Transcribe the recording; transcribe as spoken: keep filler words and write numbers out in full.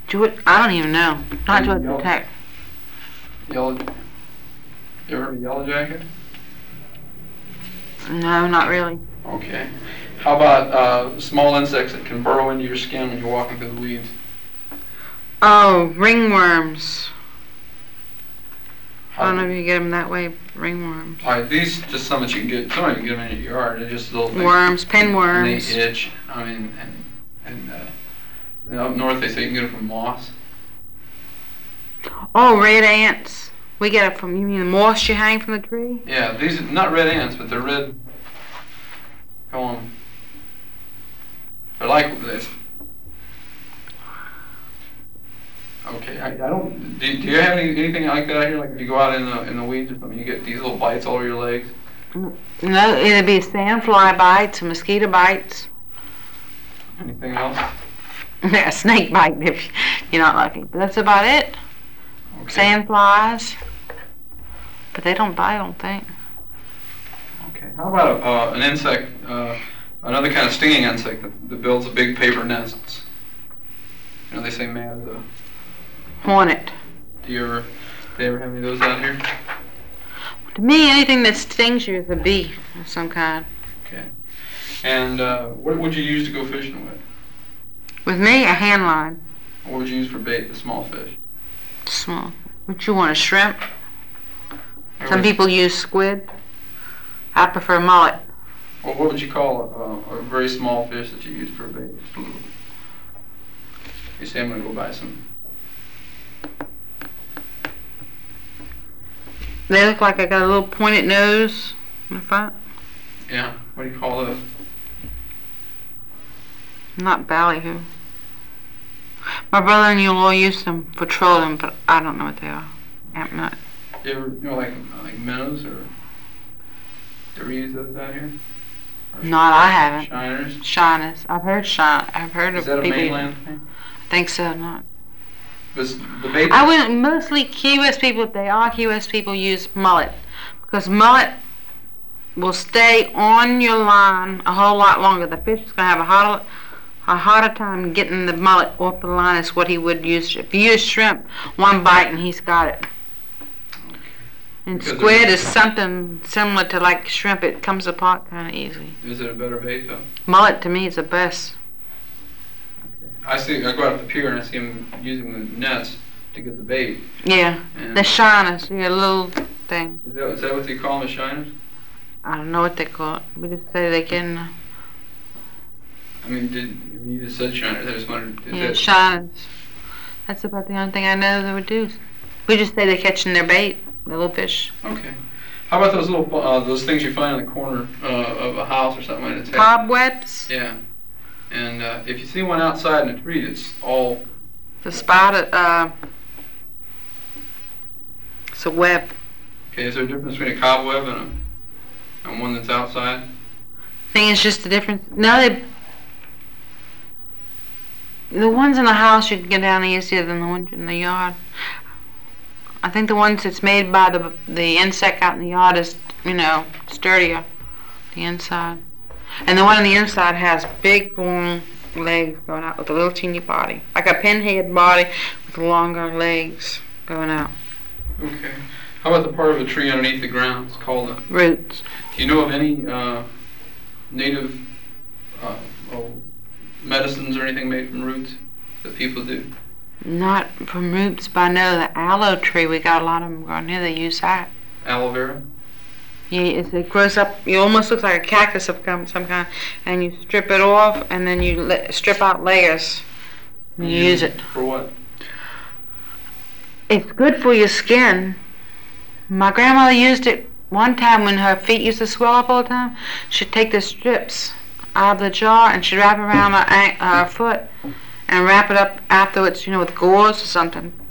George, I don't even know. Not Georgia Tech. Yellow. You ever heard of Yellow Jacket? No, not really. Okay. How about uh, small insects that can burrow into your skin when you're walking through the weeds? Oh, ringworms. How I don't know if you get them that way. Ringworms. All right, these just some that you can get. Some you can get them in your yard. They're just little things. Worms, pinworms. And they itch. I mean, and and uh, you know, up north they say you can get it from moss. Oh, red ants. We get it from, you mean the moss you hang from the tree? Yeah, these are not red ants, but they're red. Go on. They're like this. Okay, I, I don't. Do, do you have any, anything like that out here? Like if you go out in the in the weeds or something, you get these little bites all over your legs. No, it'd be sandfly bites, mosquito bites. Anything else? A snake bite if you're not lucky. But that's about it. Okay. Sandflies. But they don't bite, I don't think. Okay. How about uh, an insect, uh, another kind of stinging insect that, that builds a big paper nests? You know, they say man is a hornet. Do you ever, do they ever have any of those out here? To me, anything that stings you is a bee of some kind. Okay. And uh, what would you use to go fishing with? With me, a hand line. What would you use for bait, the small fish? Small. What you want, a shrimp? Some people use squid. I prefer mullet. Well, what would you call a, a very small fish that you use for a bait? You say I'm going to go buy some. They look like I got a little pointed nose in the front. Yeah. What do you call those? Not ballyhoo. My brother-in-law used them for trolling, but I don't know what they are. I'm not. You ever, you know, like like minnows or? You ever use those out here? Or not, I haven't. Shiners. Shiners. I've heard shine. I've heard Is of that a people. mainland thing? I think so. Not. This, the bait. I would mostly Key West people. If they are Key West people, use mullet because mullet will stay on your line a whole lot longer. The fish is gonna have a harder, a harder time getting the mullet off the line as what he would use. If you use shrimp, one bite and he's got it. And Because squid is something similar to like shrimp. It comes apart kind of easily. Is it a better bait though? Mullet to me is the best. Okay. I see. I go out to the pier and I see them using the nets to get the bait. Yeah, and the shiners, your little thing. Is that, is that what they call them, the shiners? I don't know what they call it. We just say they can. Uh, I mean, did you just said shiners? I just wondered. Is yeah, that, shiners. That's about the only thing I know they would do. We just say they're catching their bait. Little fish. Okay. How about those little uh, those things you find in the corner uh, of a house or something like that? Cobwebs. Yeah. And uh, if you see one outside in a tree, it's all. The spider. Uh, it's a web. Okay. Is there a difference between a cobweb and a and one that's outside? I think it's just the difference. No, they. The ones in the house you can get down easier than the ones in the yard. I think the ones that's made by the the insect out in the yard is, you know, sturdier, the inside. And the one on the inside has big, long legs going out with a little teeny body. Like a pinhead body with longer legs going out. Okay. How about the part of the tree underneath the ground? It's called a... Roots. Do you know of any uh, native uh, oh, medicines or anything made from roots that people do? Not from roots, but I know the aloe tree, we got a lot of them growing here, they use that. Aloe vera? Yeah, it's, it grows up, it almost looks like a cactus of some kind, and you strip it off, and then you let, strip out layers, and you use it. For what? It's good for your skin. My grandmother used it one time when her feet used to swell up all the time. She'd take the strips out of the jar, and she'd wrap it around her, her foot, and wrap it up afterwards, you know, with gauze or something.